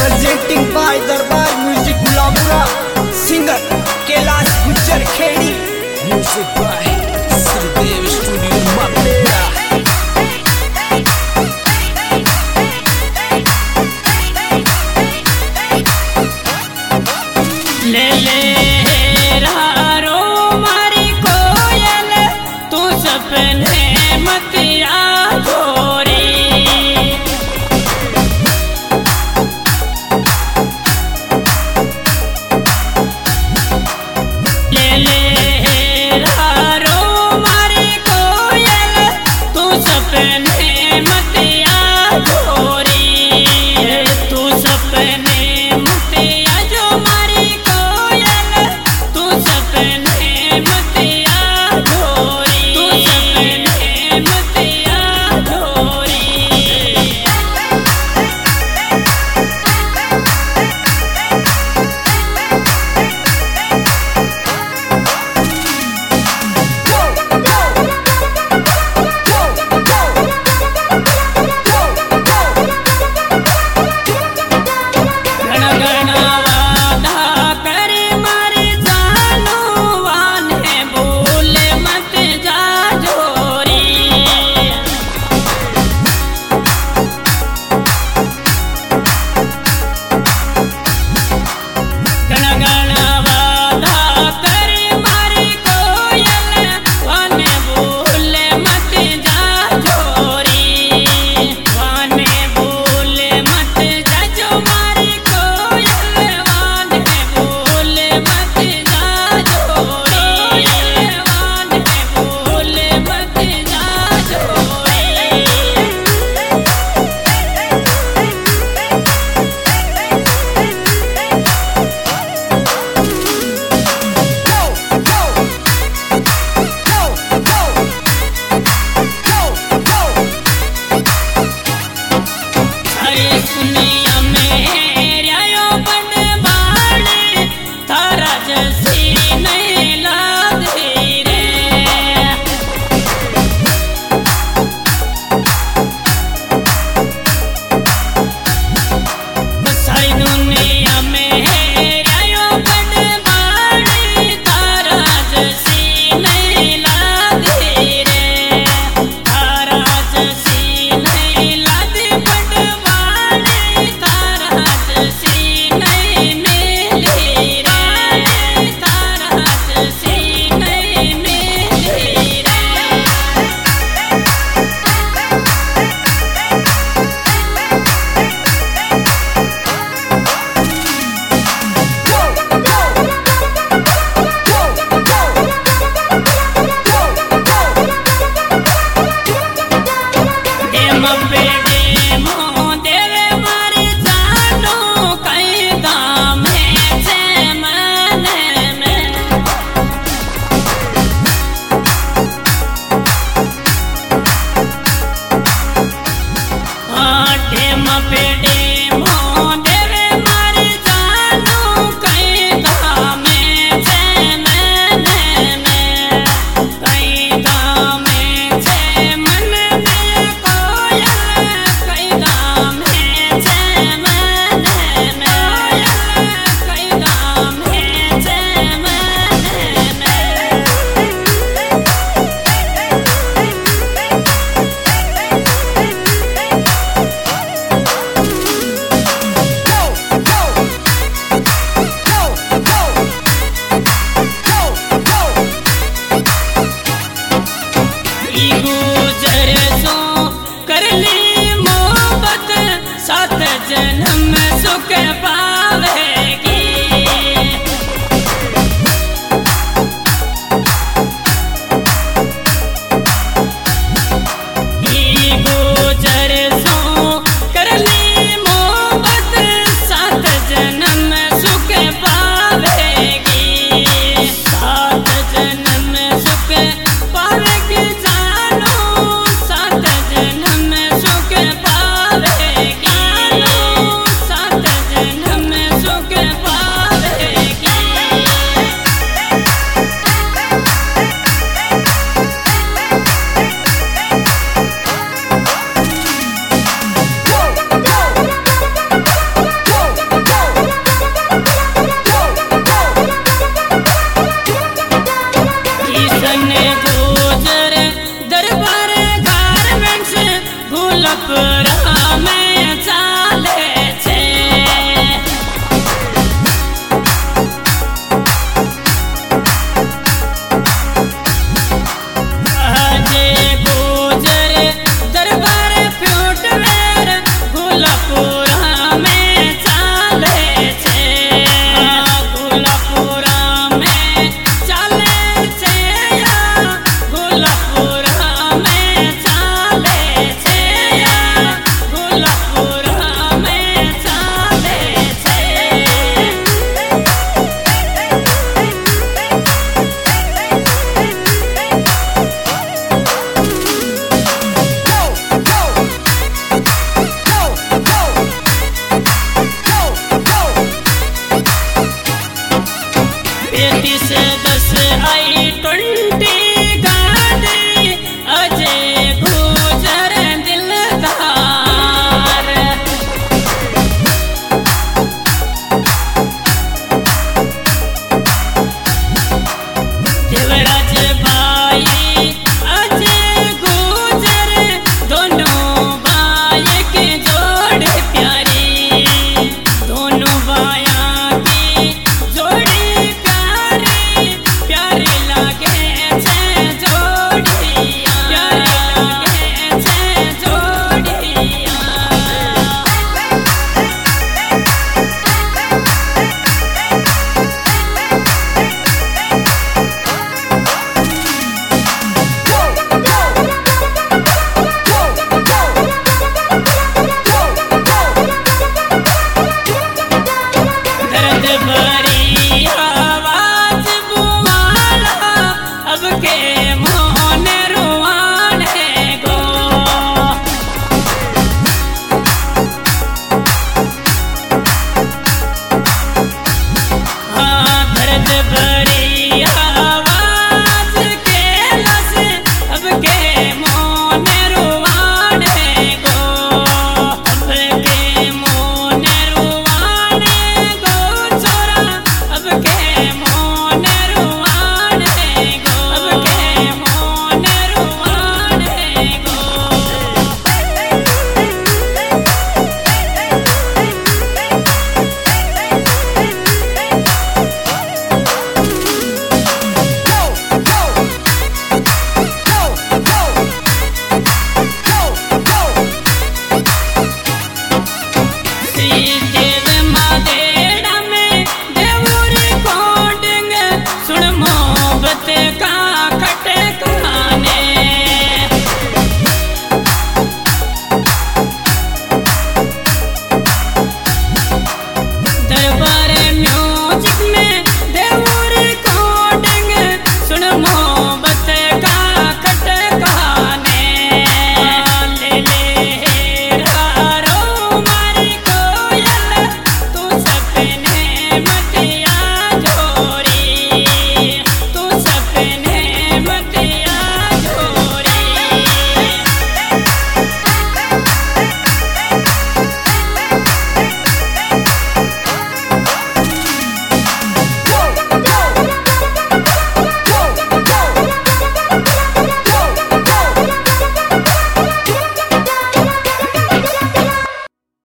presenting by Darbar Music Gulabura, singer Kailash Gujjar Khedi, music by Sridev Studio Mapera. ले ले रारो मारी कोयल तू सपने मत आ गोरी ले ले रारो मारी कोयल तू सपने मत आ गोरी तू सपने मत आ जो मारी कोयल तू सपने मत आ गोरी तू सपने मत आ गोरी जन्म सुख पावेगी गुजर सो कर ली मोहब्बत सात जन्म सुख पावेगी सात जन्म सुख पावेगी जानो सात जन्म सुख पावेगी सात जन्म में चाले छे। अजे गुजर दरबार फुटवेर गुलपुरा में चाले छे। गुलपुरा में चाले छे या गुलपुरा में चाले छे या गुलपुरा में चाले छे। बेटी से 10 आई 20 गाड़ी अजय गुजर दिलदार। देवराज भाई अजय गुजर दोनों भाई के जोड़े प्यारी। दोनों भाइयों की जोड़ी प्यारी प्यारी लागे छे जोड़ियां। प्यारी लागे छे जोड़ियां। दर्द भरी आवाज बुआला अब के मोहन रुआने गो। हाँ दर्द भरी आवाज के लस अब के मोहन रुआने गो। अब के मोहन रुआने गो छोरा अब के मोहन रुआने गो। अब के मोहन रुआने गो। श्री